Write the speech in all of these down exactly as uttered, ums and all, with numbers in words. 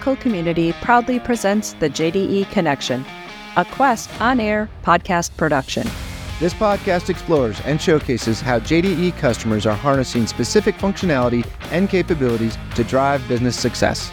Oracle community proudly presents the J D E Connection, a Quest on-air podcast production. This podcast explores and showcases how J D E customers are harnessing specific functionality and capabilities to drive business success.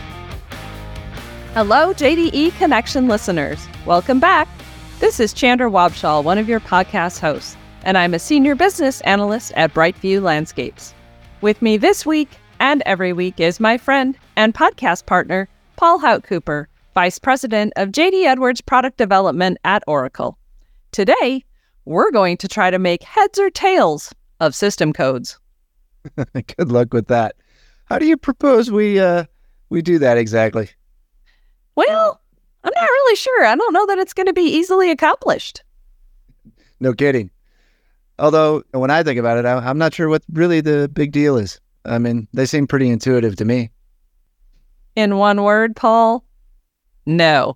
Hello, J D E Connection listeners. Welcome back. This is Chandra Wabshall, one of your podcast hosts, and I'm a senior business analyst at Brightview Landscapes. With me this week and every week is my friend and podcast partner, Paul Hout-Cooper, Vice President of J D Edwards Product Development at Oracle. Today, we're going to try to make heads or tails of system codes. Good luck with that. How do you propose we uh, we do that exactly? Well, I'm not really sure. I don't know that it's going to be easily accomplished. No kidding. Although, when I think about it, I, I'm not sure what really the big deal is. I mean, they seem pretty intuitive to me. In one word, Paul, no.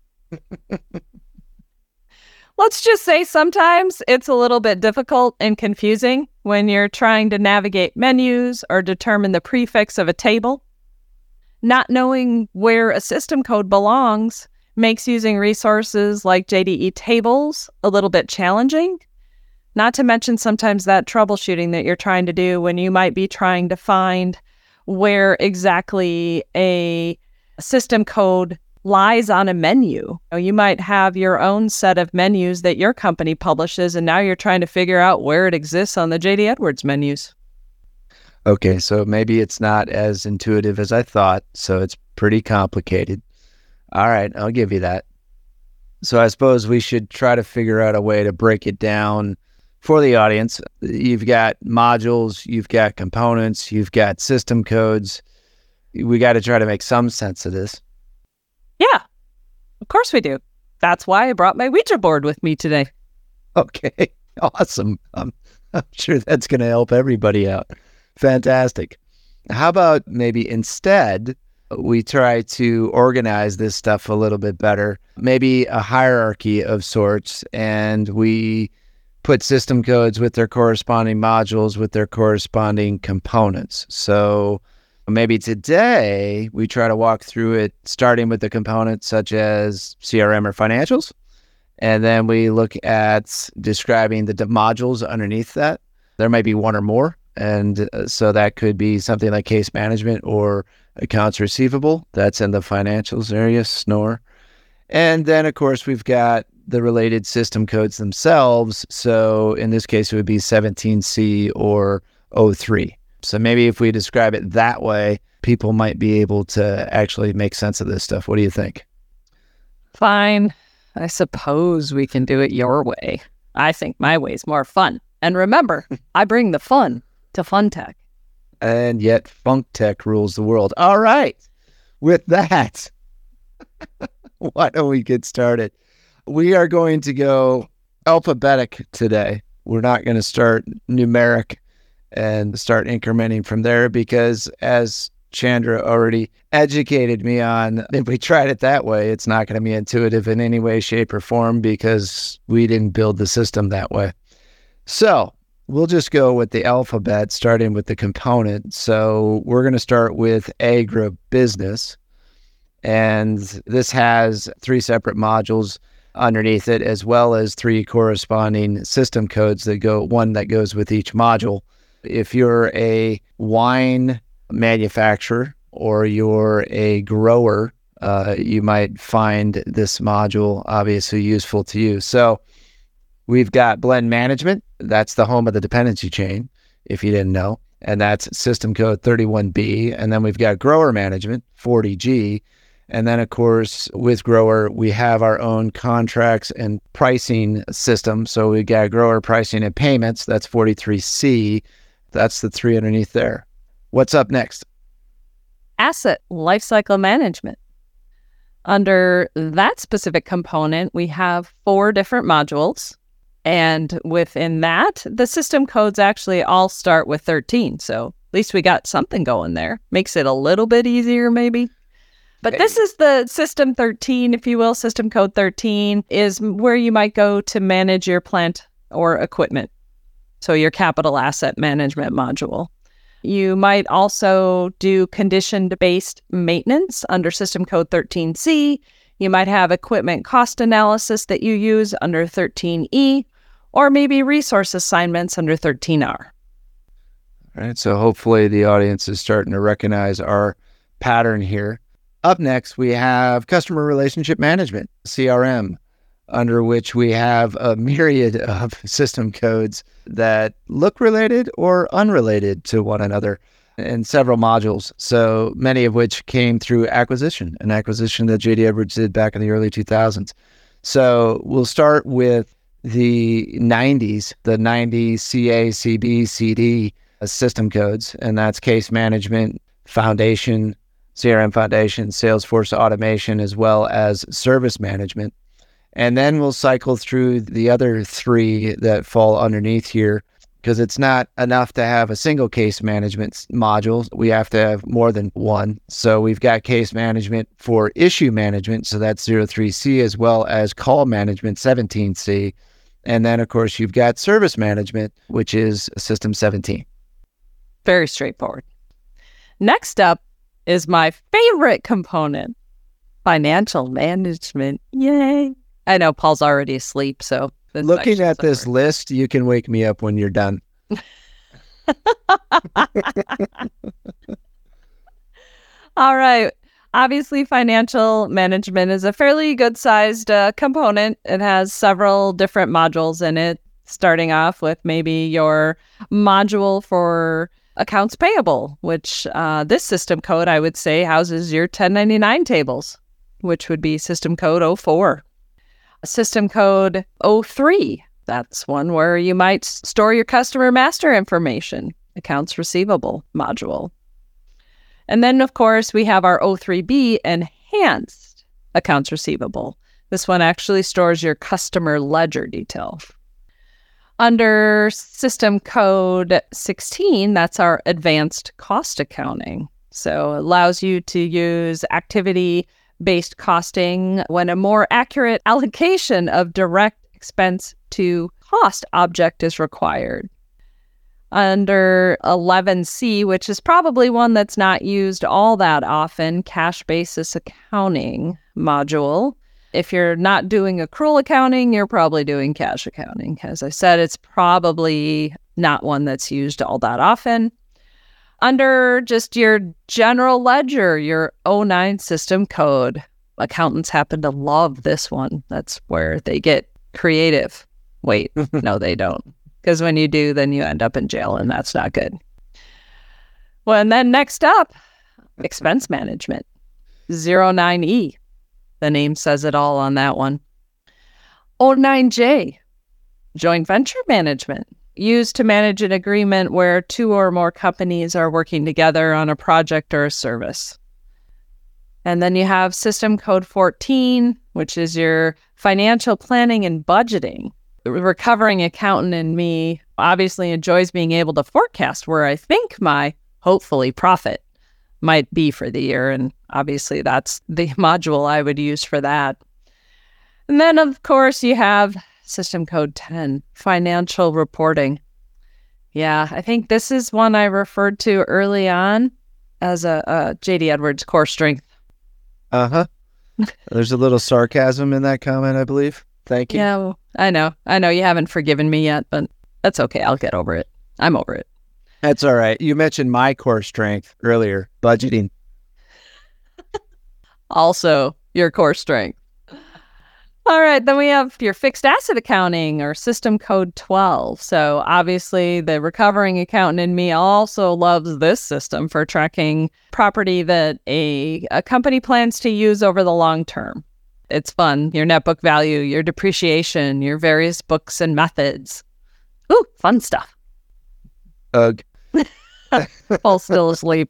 Let's just say sometimes it's a little bit difficult and confusing when you're trying to navigate menus or determine the prefix of a table. Not knowing where a system code belongs makes using resources like J D E tables a little bit challenging. Not to mention sometimes that troubleshooting that you're trying to do when you might be trying to find where exactly a system code lies on a menu. You might have your own set of menus that your company publishes, and now you're trying to figure out where it exists on the J D Edwards menus. Okay, so maybe it's not as intuitive as I thought, so it's pretty complicated. All right, I'll give you that. So I suppose we should try to figure out a way to break it down for the audience. You've got modules, you've got components, you've got system codes. We got to try to make some sense of this. Yeah, of course we do. That's why I brought my Ouija board with me today. Okay, awesome. Um, I'm sure that's going to help everybody out. Fantastic. How about maybe instead we try to organize this stuff a little bit better, maybe a hierarchy of sorts, and we put system codes with their corresponding modules with their corresponding components. So maybe today we try to walk through it starting with the components such as C R M or financials, and then we look at describing the d- modules underneath that. There might be one or more, and uh, so that could be something like case management or accounts receivable. That's in the financials area, S N O R. And then, of course, we've got the related system codes themselves. So in this case, it would be seventeen C or O three. So maybe if we describe it that way, people might be able to actually make sense of this stuff. What do you think? Fine. I suppose we can do it your way. I think my way's more fun. And remember, I bring the fun to Fun Tech. And yet Funk Tech rules the world. All right. With that, why don't we get started? We are going to go alphabetic today. We're not going to start numeric and start incrementing from there because, as Chandra already educated me on, if we tried it that way, it's not going to be intuitive in any way, shape, or form because we didn't build the system that way. So we'll just go with the alphabet, starting with the component. So we're going to start with agribusiness, and this has three separate modules underneath it, as well as three corresponding system codes that go, one that goes with each module. If you're a wine manufacturer or you're a grower, uh, you might find this module obviously useful to you. So we've got blend management. That's the home of the dependency chain, if you didn't know, and that's system code thirty-one B. And then we've got grower management, forty G. And then, of course, with grower, we have our own contracts and pricing system. So we got grower pricing and payments. That's forty-three C. That's the three underneath there. What's up next? Asset lifecycle management. Under that specific component, we have four different modules. And within that, the system codes actually all start with thirteen. So at least we got something going there. Makes it a little bit easier, maybe. But this is the system thirteen, if you will. System code thirteen is where you might go to manage your plant or equipment. So your capital asset management module. You might also do condition-based maintenance under System Code thirteen C. You might have equipment cost analysis that you use under thirteen E, or maybe resource assignments under thirteen R. All right, so hopefully the audience is starting to recognize our pattern here. Up next, we have Customer Relationship Management, C R M, under which we have a myriad of system codes that look related or unrelated to one another in several modules. So many of which came through acquisition, an acquisition that J D Edwards did back in the early two thousands. So we'll start with the nineties, the ninety C A, C B, C D system codes, and that's case management, foundation, C R M foundation, Salesforce automation, as well as service management. And then we'll cycle through the other three that fall underneath here, because it's not enough to have a single case management module. We have to have more than one. So we've got case management for issue management, so that's zero three C, as well as call management, seventeen C. And then, of course, you've got service management, which is System seventeen. Very straightforward. Next up is my favorite component, financial management. Yay. I know Paul's already asleep, so... Looking at this over. list, you can wake me up when you're done. All right. Obviously, financial management is a fairly good-sized uh, component. It has several different modules in it, starting off with maybe your module for accounts payable, which uh, this system code, I would say, houses your ten ninety-nine tables, which would be system code oh four. System code oh three, that's one where you might store your customer master information, accounts receivable module. And then, of course, we have our oh three B, enhanced accounts receivable. This one actually stores your customer ledger detail. Under system code sixteen, that's our advanced cost accounting. So it allows you to use activity-based costing when a more accurate allocation of direct expense to cost object is required. Under eleven C, which is probably one that's not used all that often, cash basis accounting module. If you're not doing accrual accounting, you're probably doing cash accounting. As I said, it's probably not one that's used all that often. Under just your general ledger, your oh nine system code, accountants happen to love this one. That's where they get creative. Wait, no, they don't. Because when you do, then you end up in jail, and that's not good. Well, and then next up, expense management, oh nine E. The name says it all on that one. oh nine J, joint venture management, used to manage an agreement where two or more companies are working together on a project or a service. And then you have system code fourteen, which is your financial planning and budgeting. The recovering accountant in me obviously enjoys being able to forecast where I think my, hopefully, profit might be for the year. And obviously that's the module I would use for that. And then, of course, you have system code ten, financial reporting. Yeah, I think this is one I referred to early on as a, a J D Edwards core strength. Uh-huh. There's a little sarcasm in that comment, I believe. Thank you. Yeah, well, I know. I know you haven't forgiven me yet, but that's okay. I'll get over it. I'm over it. That's all right. You mentioned my core strength earlier, budgeting. Also, your core strength. All right, then we have your fixed asset accounting, or system code twelve. So obviously the recovering accountant in me also loves this system for tracking property that a, a company plans to use over the long term. It's fun. Your net book value, your depreciation, your various books and methods. Ooh, fun stuff. Ugh. Paul's still asleep.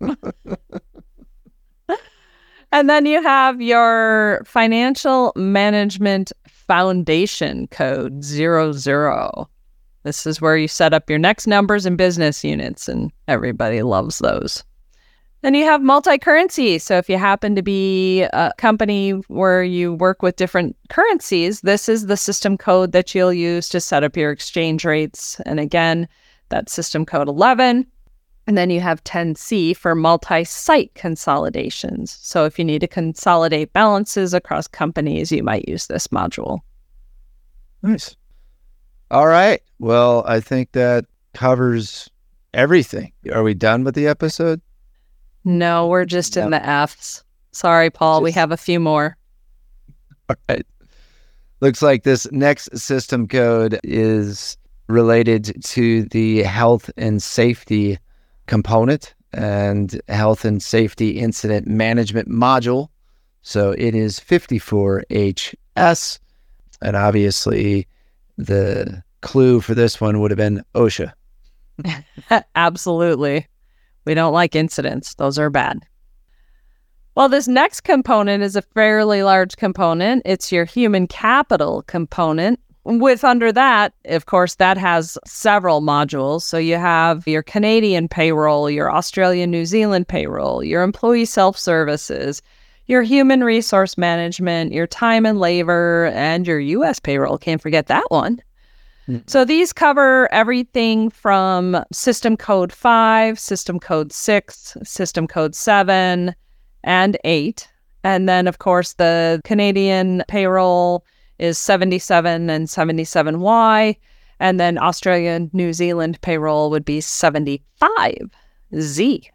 And then you have your financial management foundation code zero zero. This is where you set up your next numbers and business units, and everybody loves those. Then you have multi-currency. So if you happen to be a company where you work with different currencies, this is the system code that you'll use to set up your exchange rates. And again, that's system code eleven. And then you have ten C for multi-site consolidations. So if you need to consolidate balances across companies, you might use this module. Nice. All right. Well, I think that covers everything. Are we done with the episode? No, we're just No. in the F's. Sorry, Paul. Just- We have a few more. All right. Looks like this next system code is related to the health and safety component and health and safety incident management module. So it is fifty-four H S. And obviously the clue for this one would have been OSHA. Absolutely. We don't like incidents. Those are bad. Well, this next component is a fairly large component. It's your human capital component. With under that, of course, that has several modules. So you have your Canadian payroll, your Australian, New Zealand payroll, your employee self-services, your human resource management, your time and labor, and your U S payroll. Can't forget that one. Mm. So these cover everything from System Code five, System Code six, System Code seven, and eight. And then, of course, the Canadian payroll is seventy-seven and seventy-seven Y. And then Australian, New Zealand payroll would be seventy-five Z.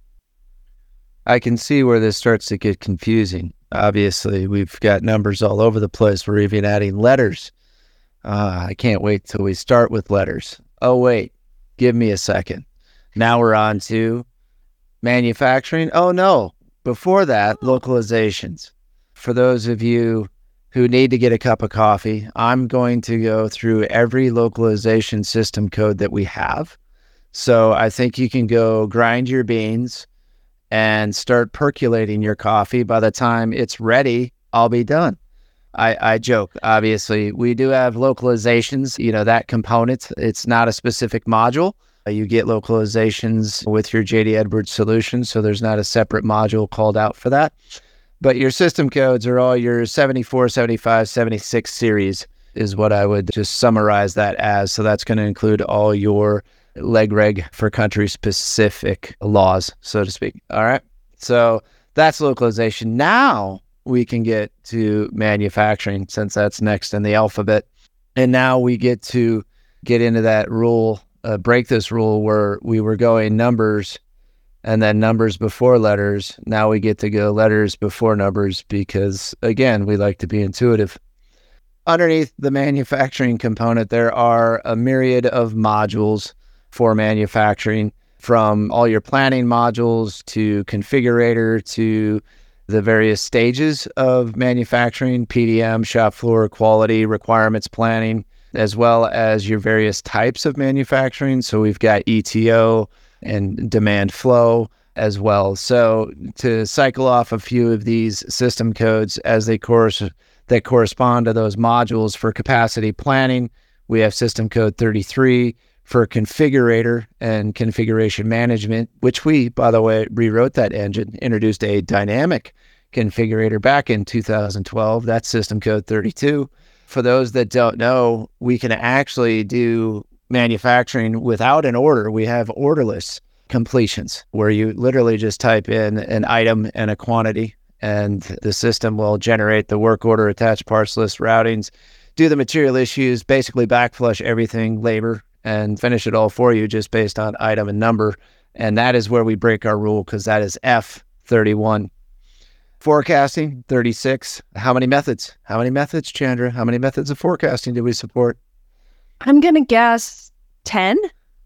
I can see where this starts to get confusing. Obviously, we've got numbers all over the place. We're even adding letters. Uh, I can't wait till we start with letters. Oh, wait. Give me a second. Now we're on to manufacturing. Oh, no. Before that, localizations. For those of you who need to get a cup of coffee, I'm going to go through every localization system code that we have. So I think you can go grind your beans and start percolating your coffee. By the time it's ready, I'll be done. I, I joke, obviously. We do have localizations, you know, that component. It's not a specific module. You get localizations with your J D Edwards solution, so there's not a separate module called out for that. But your system codes are all your seventy-four, seventy-five, seventy-six series is what I would just summarize that as. So that's going to include all your leg reg for country specific laws, so to speak. All right. So that's localization. Now we can get to manufacturing, since that's next in the alphabet. And now we get to get into that rule, uh, break this rule where we were going numbers and then numbers before letters. Now we get to go letters before numbers because, again, we like to be intuitive. Underneath the manufacturing component, there are a myriad of modules for manufacturing, from all your planning modules to configurator to the various stages of manufacturing, P D M, shop floor, quality, requirements planning, as well as your various types of manufacturing. So we've got E T O and demand flow as well. So to cycle off a few of these system codes as they course that correspond to those modules for capacity planning, we have system code thirty-three. For configurator and configuration management, which we, by the way, rewrote that engine, introduced a dynamic configurator back in two thousand twelve. That's system code thirty-two. For those that don't know, we can actually do manufacturing without an order. We have orderless completions where you literally just type in an item and a quantity, and the system will generate the work order, attached parts list, routings, do the material issues, basically backflush everything, labor, and finish it all for you just based on item and number. And that is where we break our rule, because that is F thirty-one. Forecasting, thirty-six. How many methods? How many methods, Chandra? How many methods of forecasting do we support? I'm going to guess ten.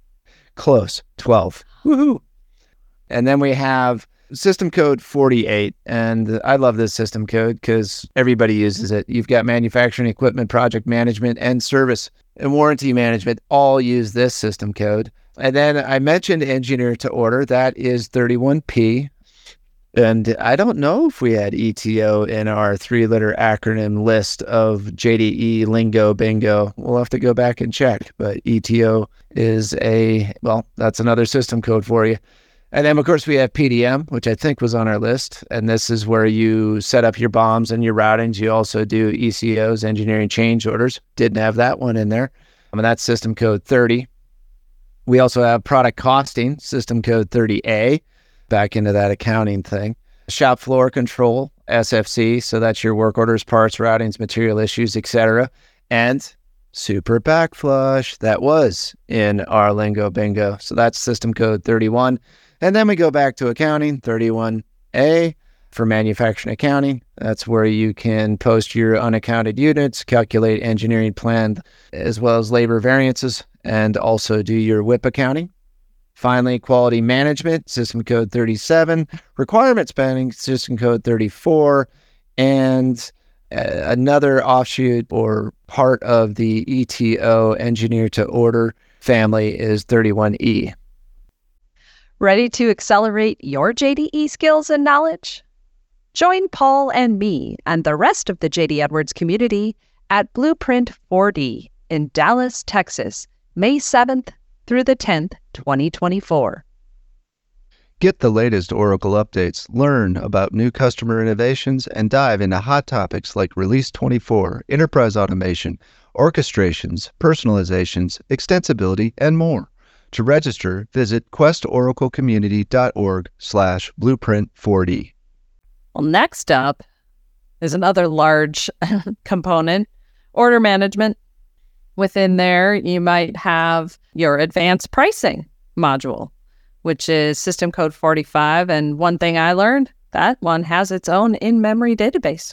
Close, twelve. Woohoo! And then we have system code forty-eight. And I love this system code because everybody uses it. You've got manufacturing equipment, project management, and service and warranty management all use this system code. And then I mentioned engineer to order. That is thirty-one P. And I don't know if we had E T O in our three-letter acronym list of J D E lingo bingo. We'll have to go back and check. But E T O is a, well, that's another system code for you. And then, of course, we have P D M, which I think was on our list. And this is where you set up your bombs and your routings. You also do E C Os, engineering change orders. Didn't have that one in there. I mean, that's system code thirty. We also have product costing, system code thirty A, back into that accounting thing. Shop floor control, S F C, so that's your work orders, parts, routings, material issues, et cetera. And super backflush, that was in our lingo bingo. So that's system code thirty-one. And then we go back to accounting, thirty-one A for manufacturing accounting. That's where you can post your unaccounted units, calculate engineering plan, as well as labor variances, and also do your W I P accounting. Finally, quality management, system code thirty-seven, requirement spending, system code thirty-four, and uh, another offshoot or part of the E T O, engineer to order family, is thirty-one E. Ready to accelerate your J D E skills and knowledge? Join Paul and me and the rest of the J D Edwards community at Blueprint four D in Dallas, Texas, May seventh through the tenth, twenty twenty-four. Get the latest Oracle updates, learn about new customer innovations, and dive into hot topics like Release twenty-four, enterprise automation, orchestrations, personalizations, extensibility, and more. To register, visit questoraclecommunity.org slash blueprint 4D. Well, next up is another large component, order management. Within there, you might have your advanced pricing module, which is system code forty-five. And one thing I learned, that one has its own in-memory database.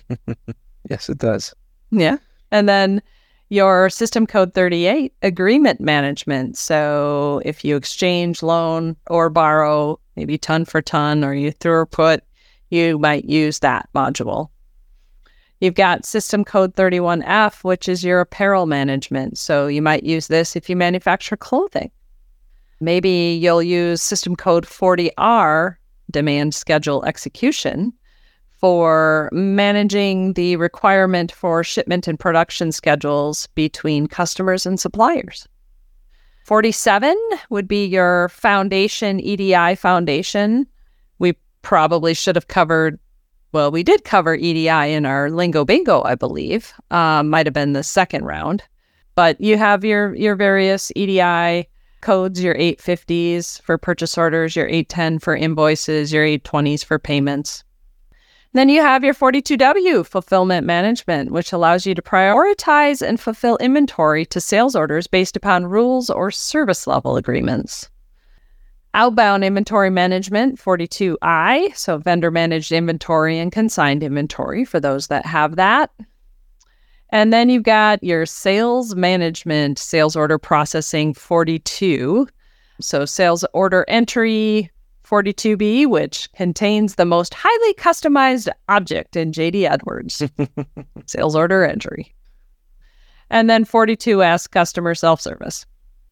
Yes, it does. Yeah. And then your system code thirty-eight, agreement management. So if you exchange, loan, or borrow, maybe ton for ton, or you throw or put, you might use that module. You've got system code thirty-one F, which is your apparel management. So you might use this if you manufacture clothing. Maybe you'll use system code forty R, demand schedule execution, for managing the requirement for shipment and production schedules between customers and suppliers. forty-seven would be your foundation, E D I foundation. We probably should have covered Well, we did cover E D I in our Lingo Bingo, I believe. Um, might have been the second round. But you have your, your various E D I codes, your eight fifties for purchase orders, your eight ten for invoices, your eight twenties for payments. Then you have your forty-two W, fulfillment management, which allows you to prioritize and fulfill inventory to sales orders based upon rules or service level agreements. Outbound inventory management, forty-two I, so vendor managed inventory and consigned inventory for those that have that. And then you've got your sales management, sales order processing, forty-two. So sales order entry, forty-two B, which contains the most highly customized object in J D Edwards, sales order entry. And then forty-two S, customer self-service.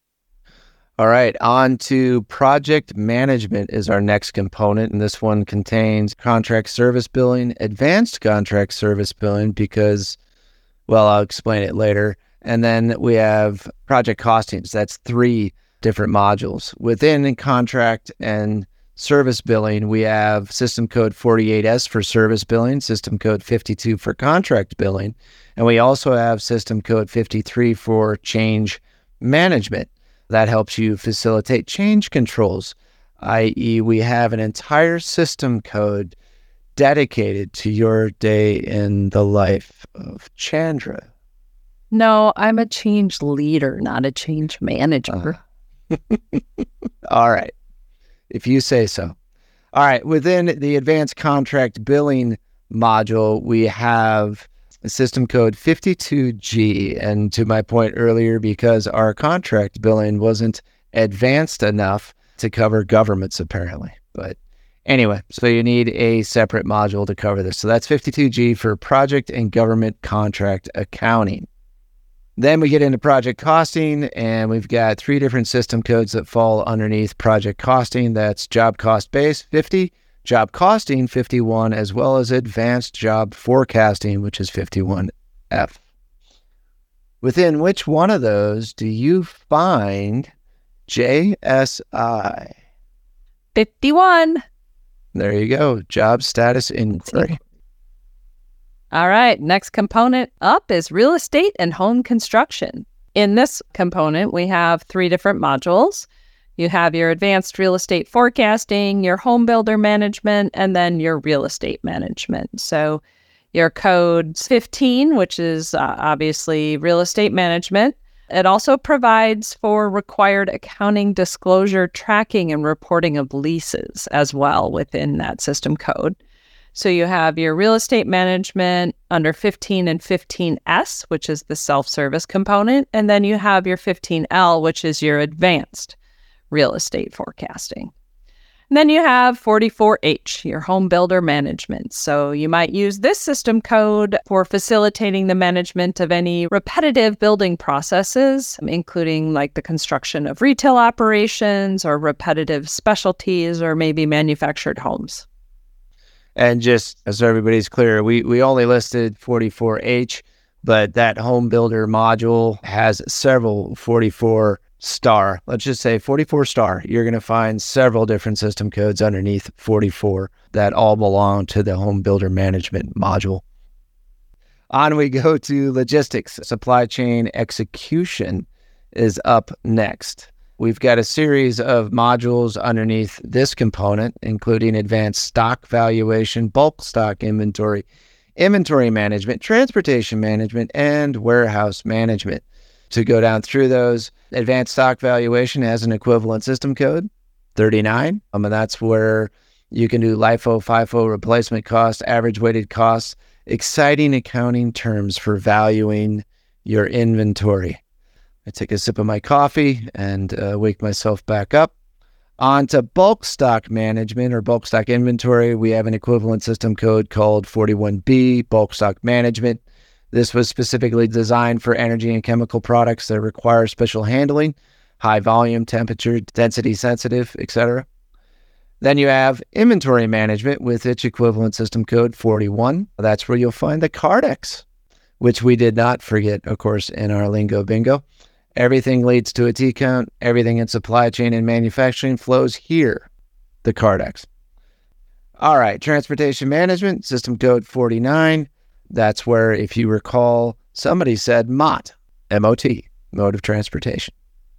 All right, on to project management is our next component, and this one contains contract service billing, advanced contract service billing, because, well, I'll explain it later. And then we have project costings. That's three different modules. Within contract and service billing, we have system code forty-eight S for service billing, system code fifty-two for contract billing, and we also have system code fifty-three for change management. That helps you facilitate change controls, that is we have an entire system code dedicated to your day in the life of Chandra. No, I'm a change leader, not a change manager. Uh, all right. If you say so. All right. Within the advanced contract billing module, we have system code fifty-two G. And to my point earlier, because our contract billing wasn't advanced enough to cover governments, apparently. But anyway, so you need a separate module to cover this. So that's fifty-two G for project and government contract accounting. Then we get into project costing, and we've got three different system codes that fall underneath project costing. That's job cost base, fifty, job costing, fifty-one, as well as advanced job forecasting, which is fifty-one F. Within which one of those do you find J S I? fifty-one. There you go, job status inquiry. All right, next component up is real estate and home construction. In this component, we have three different modules. You have your advanced real estate forecasting, your home builder management, and then your real estate management. So your code fifteen, which is uh, obviously real estate management. It also provides for required accounting disclosure tracking and reporting of leases as well within that system code. So you have your real estate management under fifteen and fifteen S, which is the self-service component. And then you have your fifteen L, which is your advanced real estate forecasting. And then you have forty-four H, your home builder management. So you might use this system code for facilitating the management of any repetitive building processes, including like the construction of retail operations or repetitive specialties or maybe manufactured homes. And just so everybody's clear, we, we only listed forty-four H, but that home builder module has several forty-four star. Let's just say forty-four star. You're going to find several different system codes underneath forty-four that all belong to the home builder management module. On we go to logistics. Supply chain execution is up next. We've got a series of modules underneath this component, including advanced stock valuation, bulk stock inventory, inventory management, transportation management, and warehouse management. To go down through those, advanced stock valuation has an equivalent system code, thirty-nine. Um, and that's where you can do LIFO, FIFO, replacement cost, average weighted costs, exciting accounting terms for valuing your inventory. I take a sip of my coffee and uh, wake myself back up. On to bulk stock management or bulk stock inventory, we have an equivalent system code called forty-one B, bulk stock management. This was specifically designed for energy and chemical products that require special handling, high volume, temperature, density sensitive, et cetera. Then you have inventory management with its equivalent system code forty-one. That's where you'll find the Cardex, which we did not forget, of course, in our lingo bingo. Everything leads to a T count. Everything in supply chain and manufacturing flows here, the Cardex. All right, transportation management, system code forty-nine. That's where, if you recall, somebody said M O T, M O T, mode of transportation.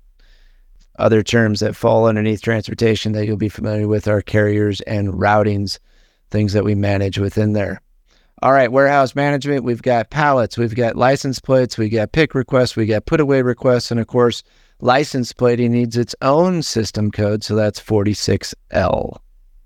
Other terms that fall underneath transportation that you'll be familiar with are carriers and routings, things that we manage within there. All right, warehouse management, we've got pallets, we've got license plates, we got pick requests, we got put away requests, and of course, license plating needs its own system code, so that's forty-six L.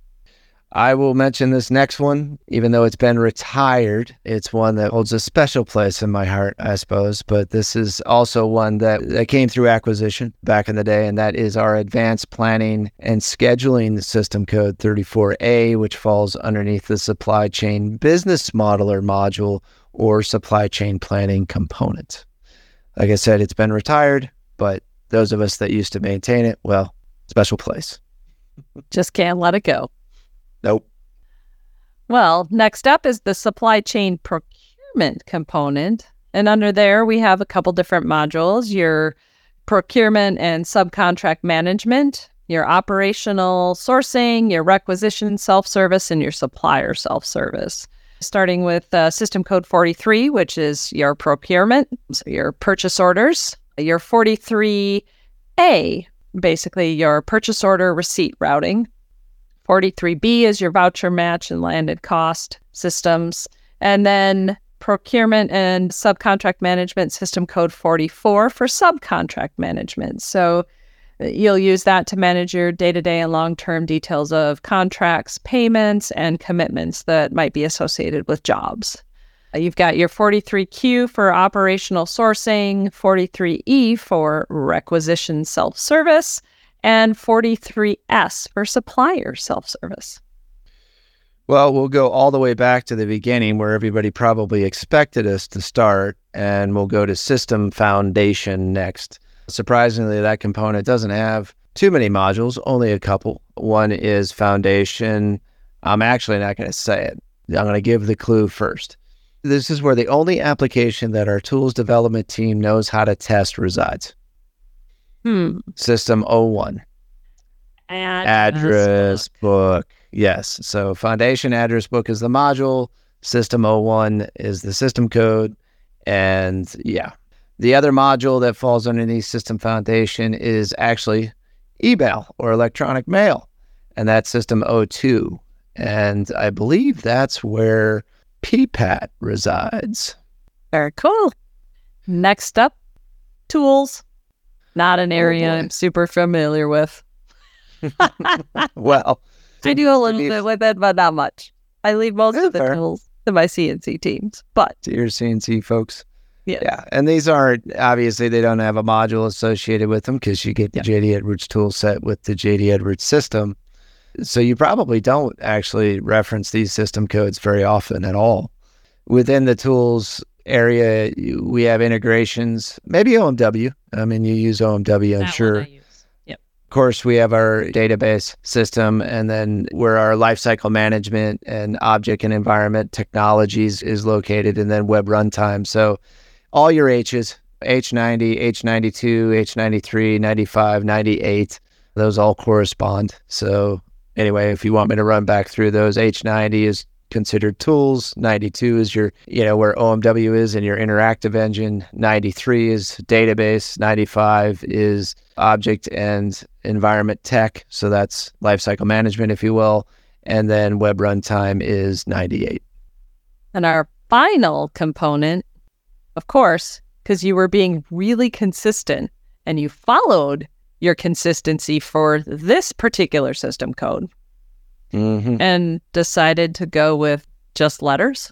I will mention this next one, even though it's been retired. It's one that holds a special place in my heart, I suppose, but this is also one that, that came through acquisition back in the day, and that is our advanced planning and scheduling system code thirty-four A, which falls underneath the supply chain business modeler module or supply chain planning component. Like I said, it's been retired, but those of us that used to maintain it, well, special place. Just can't let it go. Nope. Well, next up is the supply chain procurement component. And under there, we have a couple different modules, your procurement and subcontract management, your operational sourcing, your requisition self-service, and your supplier self-service. Starting with uh, system code forty-three, which is your procurement, so your purchase orders, your forty-three A, basically your purchase order receipt routing. forty-three B is your voucher match and landed cost systems. And then procurement and subcontract management system code forty-four for subcontract management. So you'll use that to manage your day-to-day and long-term details of contracts, payments, and commitments that might be associated with jobs. You've got your forty-three Q for operational sourcing, forty-three E for requisition self-service, and forty-three S for supplier self-service. Well, we'll go all the way back to the beginning where everybody probably expected us to start, and we'll go to system foundation next. Surprisingly, that component doesn't have too many modules, only a couple. One is foundation. I'm actually not going to say it. I'm going to give the clue first. This is where the only application that our tools development team knows how to test resides. Hmm. System oh one. Address, address book. book. Yes. So foundation address book is the module. System oh one is the system code. And yeah. The other module that falls underneath System Foundation is actually email or electronic mail, and that's System O two. And I believe that's where P PAT resides. Very cool. Next up, tools. Not an area Oh, I'm super familiar with. Well, I do a little If- bit with it, but not much. I leave most Yeah, of the fair. tools to my C N C teams. But to your C N C folks. yeah, Yeah, and these aren't, obviously, they don't have a module associated with them because you get the Yeah. J D Edwards tool set with the J D Edwards system. So you probably don't actually reference these system codes very often at all. Within the tools area, you- we have integrations, maybe O M W. I mean, you use O M W, I'm that one sure. I use. Yep. Of course, we have our database system, and then where our lifecycle management and object and environment technologies is located, and then web runtime. So all your H's, H ninety, H ninety-two, H ninety-three, ninety-five, ninety-eight, those all correspond. So anyway, if you want me to run back through those, H ninety is considered tools, ninety-two is your, you know, where O M W is in your interactive engine, ninety-three is database, ninety-five is object and environment tech, so that's lifecycle management, if you will, and then web runtime is ninety-eight. And our final component, of course, because you were being really consistent and you followed your consistency for this particular system code Mm-hmm. and decided to go with just letters.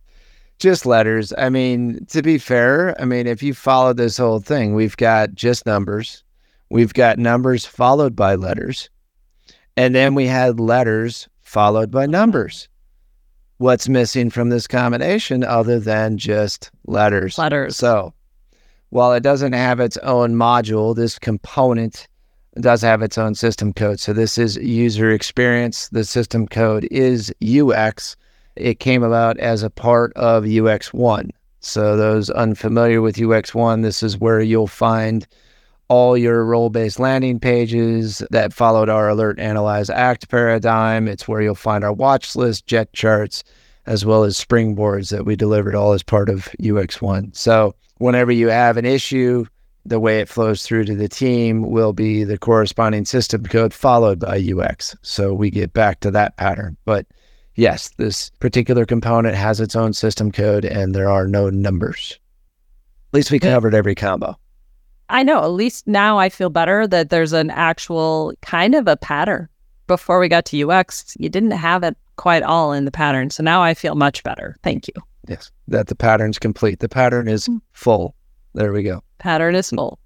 Just letters. I mean, to be fair, I mean, if you follow this whole thing, we've got just numbers. We've got numbers followed by letters. And then we had letters followed by numbers. What's missing from this combination other than just letters? Letters. So while it doesn't have its own module, this component does have its own system code. So this is user experience. The system code is U X. It came about as a part of U X one. So those unfamiliar with U X one, this is where you'll find all your role-based landing pages that followed our alert, analyze, act paradigm. It's where you'll find our watch list, jet charts, as well as springboards that we delivered all as part of U X one. So whenever you have an issue, the way it flows through to the team will be the corresponding system code followed by U X. So we get back to that pattern. But yes, this particular component has its own system code and there are no numbers. At least we Good. covered every combo. I know, at least now I feel better that there's an actual kind of a pattern. Before we got to U X, you didn't have it quite all in the pattern. So now I feel much better. Thank you. Yes, that the pattern's complete. The pattern is full. There we go. Pattern is full.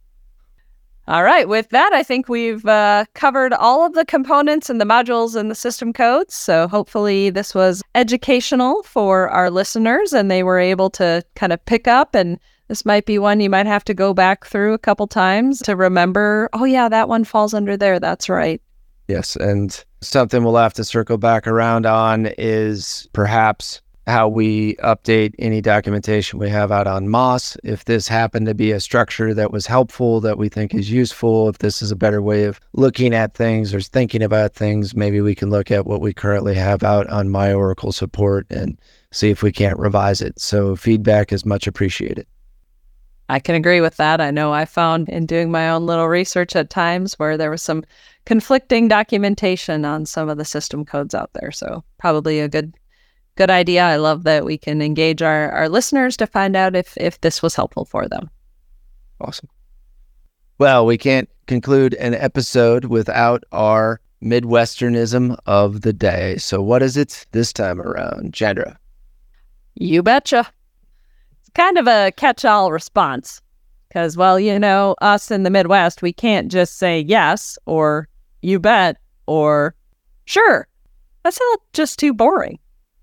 All right. With that, I think we've uh, covered all of the components and the modules and the system codes. So hopefully this was educational for our listeners and they were able to kind of pick up. And this might be one you might have to go back through a couple times to remember, oh, yeah, that one falls under there. That's right. Yes, and something we'll have to circle back around on is perhaps how we update any documentation we have out on Moss. If this happened to be a structure that was helpful, that we think is useful, if this is a better way of looking at things or thinking about things, maybe we can look at what we currently have out on My Oracle support and see if we can't revise it. So feedback is much appreciated. I can agree with that. I know I found in doing my own little research at times where there was some conflicting documentation on some of the system codes out there. So probably a good good idea. I love that we can engage our, our listeners to find out if, if this was helpful for them. Awesome. Well, we can't conclude an episode without our Midwesternism of the day. So what is it this time around, Chandra? You betcha. It's kind of a catch-all response because, well, you know, us in the Midwest, we can't just say yes or you bet or sure. That's not just too boring.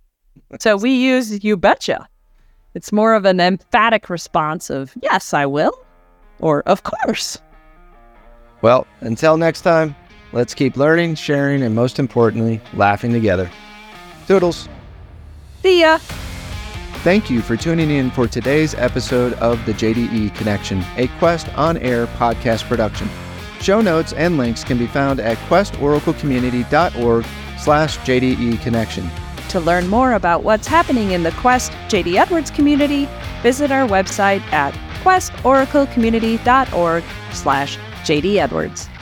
So we use you betcha. It's more of an emphatic response of yes, I will, or of course. Well, until next time, let's keep learning, sharing, and most importantly, laughing together. Toodles. See ya. Thank you for tuning in for today's episode of the J D E Connection, a Quest on-air podcast production. Show notes and links can be found at questoraclecommunity.org slash JDE Connection. To learn more about what's happening in the Quest J D Edwards community, visit our website at quest oracle community dot org slash J D Edwards.